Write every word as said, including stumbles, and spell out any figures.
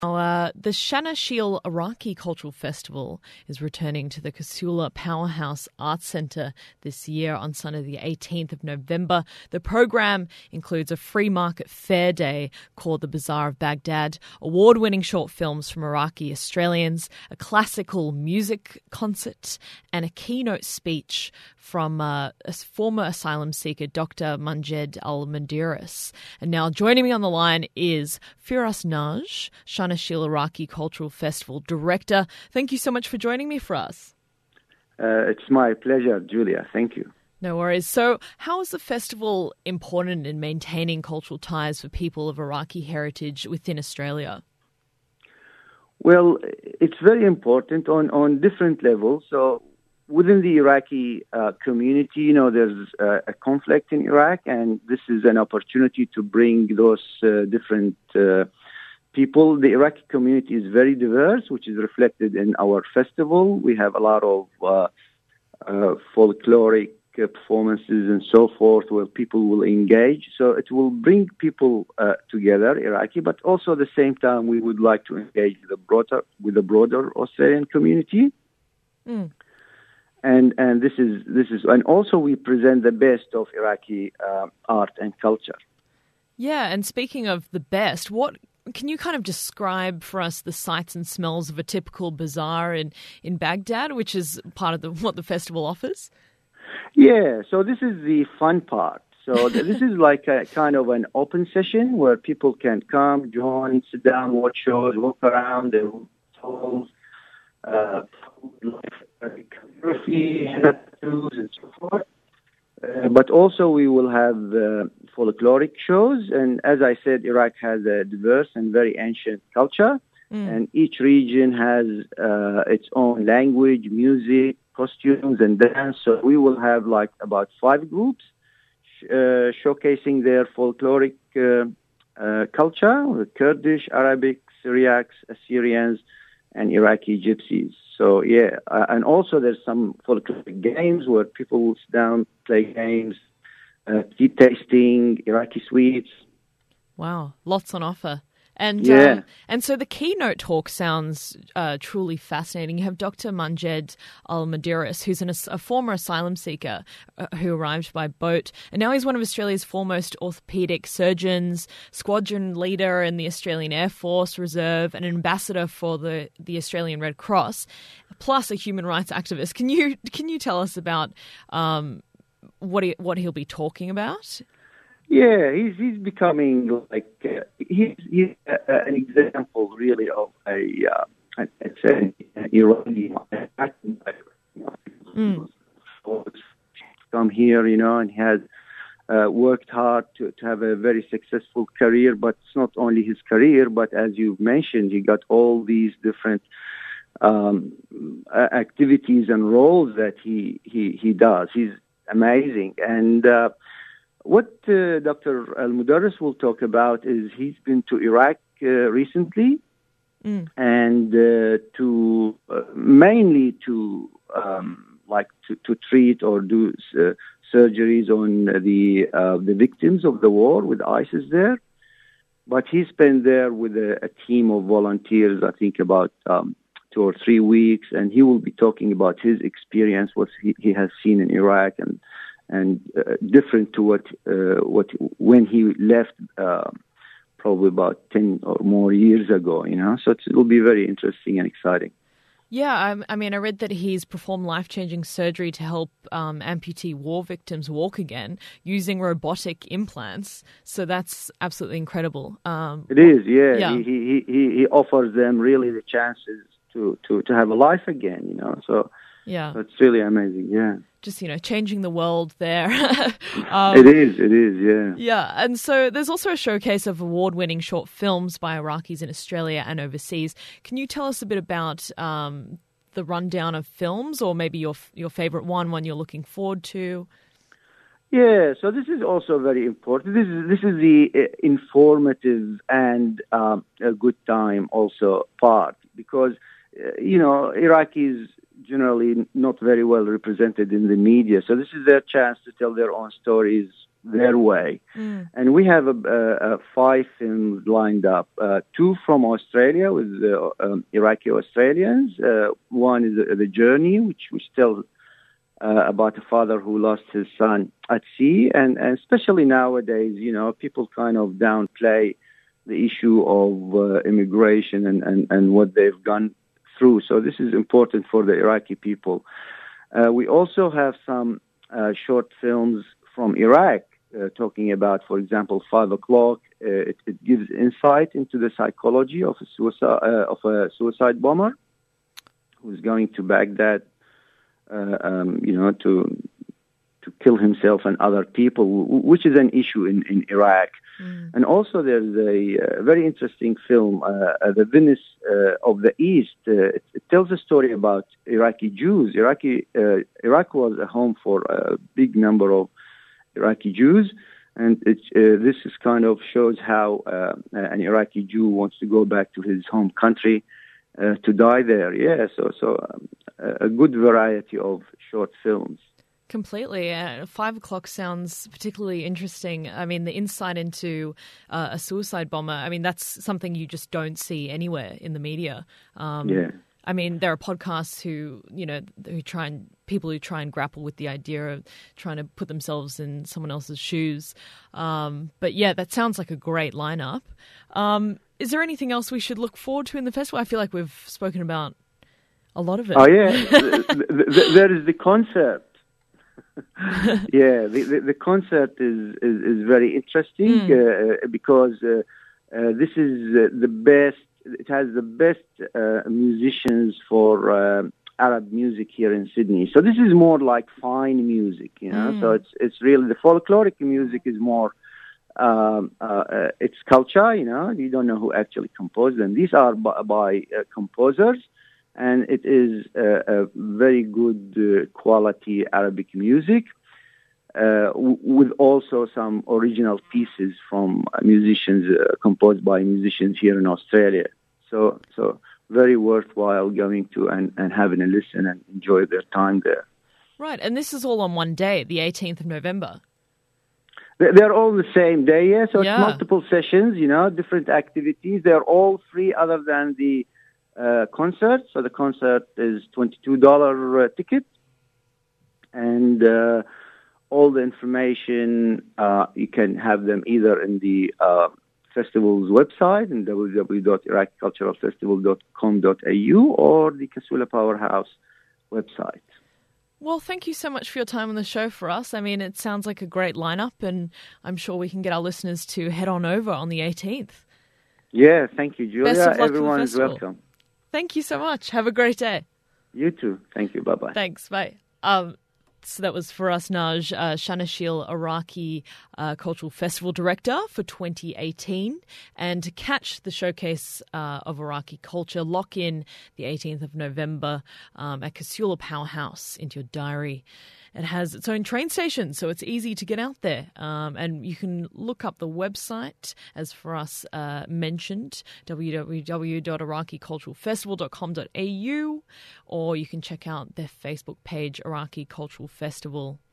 Uh, the Shanasheel Iraqi Cultural Festival is returning to the Kasula Powerhouse Arts Centre this year on Sunday the eighteenth of November. The program includes a free market fair day called the Bazaar of Baghdad, award-winning short films from Iraqi Australians, a classical music concert, and a keynote speech from uh, a former asylum seeker, Doctor Manjed Al-Mudaris. And now joining me on the line is Firas Naj, Shanasheel Iraqi Cultural Festival Director. Thank you so much for joining me for us. Uh, it's my pleasure, Julia. Thank you. No worries. So how is the festival important in maintaining cultural ties for people of Iraqi heritage within Australia? Well, it's very important on, on different levels. So within the Iraqi uh, community, you know, there's uh, a conflict in Iraq, and this is an opportunity to bring those uh, different uh, people. The Iraqi community is very diverse, which is reflected in our festival. We have a lot of uh, uh, folkloric uh, performances and so forth where people will engage. So it will bring people uh, together, Iraqi, but also at the same time, we would like to engage with the broader, with the broader Australian community. Mm. And and this is this is and also we present the best of Iraqi uh, art and culture. Yeah, and speaking of the best, what can you kind of describe for us the sights and smells of a typical bazaar in, in Baghdad, which is part of the, what the festival offers? Yeah, so this is the fun part. So this is like a kind of an open session where people can come, join, sit down, watch shows, walk around, the halls, uh, calligraphy, tattoos, and so forth. Uh, but also we will have uh, folkloric shows. And as I said, Iraq has a diverse and very ancient culture. Mm. And each region has uh, its own language, music, costumes, and dance. So we will have like about five groups uh, showcasing their folkloric uh, uh, culture, with Kurdish, Arabic, Syriacs, Assyrians, and Iraqi gypsies. So, yeah, uh, and also there's some folkloric games where people will sit down, play games, uh, tea tasting, Iraqi sweets. Wow, lots on offer. And yeah. um, and so the keynote talk sounds uh, truly fascinating. You have Doctor Manjed Al-Mudaris, who's an, a former asylum seeker uh, who arrived by boat, and now he's one of Australia's foremost orthopaedic surgeons, squadron leader in the Australian Air Force Reserve, and an ambassador for the, the Australian Red Cross, plus a human rights activist. Can you can you tell us about um, what he, what he'll be talking about? Yeah, he's he's becoming like uh, he's he's uh, an example really of a uh, it's an Iranian mm. come here, you know, and he has uh, worked hard to, to have a very successful career. But it's not only his career, but as you mentioned, he got all these different um, activities and roles that he he he does. He's amazing. And uh, what uh, Doctor Al-Mudaris will talk about is he's been to Iraq uh, recently, mm. and uh, to uh, mainly to um, like to, to treat or do uh, surgeries on the uh, the victims of the war with ISIS there. But he spent there with a, a team of volunteers, I think about um, two or three weeks, and he will be talking about his experience, what he, he has seen in Iraq, and and uh, different to what uh, what when he left uh, probably about ten or more years ago, you know. So it will be very interesting and exciting. Yeah, I, I mean, I read that he's performed life-changing surgery to help um, amputee war victims walk again using robotic implants. So that's absolutely incredible. Um, it is, yeah. yeah. He, he he he offers them really the chances to, to, to have a life again, you know. So yeah, so it's really amazing, yeah. Just, you know, changing the world there. um, it is, it is, yeah. Yeah, and so there's also a showcase of award-winning short films by Iraqis in Australia and overseas. Can you tell us a bit about um, the rundown of films, or maybe your your favourite one, one you're looking forward to? Yeah, so this is also very important. This is this is the uh, informative and um, a good time also part, because, uh, you know, Iraqis generally not very well represented in the media. So this is their chance to tell their own stories their way. Mm. And we have a, a, a five films lined up. Uh, two from Australia with uh, um, Iraqi Australians. Uh, one is uh, The Journey, which which tells uh, about a father who lost his son at sea. And, and especially nowadays, you know, people kind of downplay the issue of uh, immigration and, and, and what they've gone through. So this is important for the Iraqi people. Uh, we also have some uh, short films from Iraq, uh, talking about, for example, Five O'Clock. Uh, it, it gives insight into the psychology of a suicide uh, of a suicide bomber who's going to Baghdad, uh, um, you know, to to kill himself and other people, which is an issue in, in Iraq. Mm. And also there's a uh, very interesting film, uh, uh, The Venice uh, of the East. Uh, it, it tells a story about Iraqi Jews. Iraqi uh, Iraq was a home for a big number of Iraqi Jews, and it, uh, this is kind of shows how uh, an Iraqi Jew wants to go back to his home country uh, to die there. Yeah, so so um, a good variety of short films. Completely. Uh, Five O'Clock sounds particularly interesting. I mean, the insight into uh, a suicide bomber, I mean, that's something you just don't see anywhere in the media. Um, yeah. I mean, there are podcasts who, you know, who try and, people who try and grapple with the idea of trying to put themselves in someone else's shoes. Um, but yeah, that sounds like a great lineup. Um, is there anything else we should look forward to in the festival? I feel like we've spoken about a lot of it. Oh, yeah. There is the concert. yeah, the, the, the concert is, is, is very interesting mm. uh, because uh, uh, this is uh, the best, it has the best uh, musicians for uh, Arab music here in Sydney. So this is more like fine music, you know, mm. so it's it's really, the folkloric music is more, um, uh, uh, it's culture, you know, you don't know who actually composed them. These are by, by uh, composers. And it is uh, a very good uh, quality Arabic music uh, w- with also some original pieces from musicians, uh, composed by musicians here in Australia. So, so very worthwhile going to and, and having a listen and enjoy their time there. Right, and this is all on one day, the eighteenth of November. They're all the same day, yeah. So yeah. It's multiple sessions, you know, different activities. They're all free other than the Uh, concert. So the concert is twenty-two dollars uh, ticket, and uh, all the information uh, you can have them either in the uh, festival's website in w w w dot iraqi cultural festival dot com dot a u or the Casula Powerhouse website. Well, thank you so much for your time on the show for us. I mean, it sounds like a great lineup, and I'm sure we can get our listeners to head on over on the eighteenth. Yeah, thank you, Julia. Best of luck Everyone for the is festival. welcome. Thank you so much. Have a great day. You too. Thank you. Bye-bye. Thanks. Bye. Um, so that was for us, Naj, uh, Shanashil Iraqi uh, Cultural Festival Director for twenty eighteen. And to catch the showcase uh, of Iraqi culture, lock in the eighteenth of November um, at Casula Powerhouse into your diary. It has its own train station, so it's easy to get out there. Um, and you can look up the website, as for us uh, mentioned, w w w dot iraqi cultural festival dot com dot a u, or you can check out their Facebook page, Iraqi Cultural Festival.